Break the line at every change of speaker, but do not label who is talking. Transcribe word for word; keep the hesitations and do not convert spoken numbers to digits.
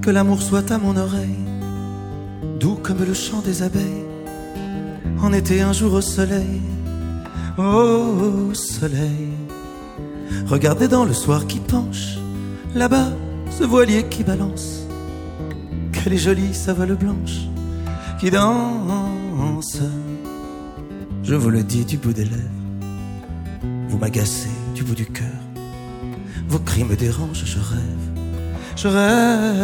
que l'amour soit à mon oreille, doux comme le chant des abeilles, en été un jour au soleil, au soleil. Regardez dans le soir qui penche, là-bas, ce voilier qui balance, qu'elle est jolie sa voile blanche, qui danse. Je vous le dis du bout des lèvres, vous m'agacez du bout du cœur, vos cris me dérangent, je rêve, je rêve.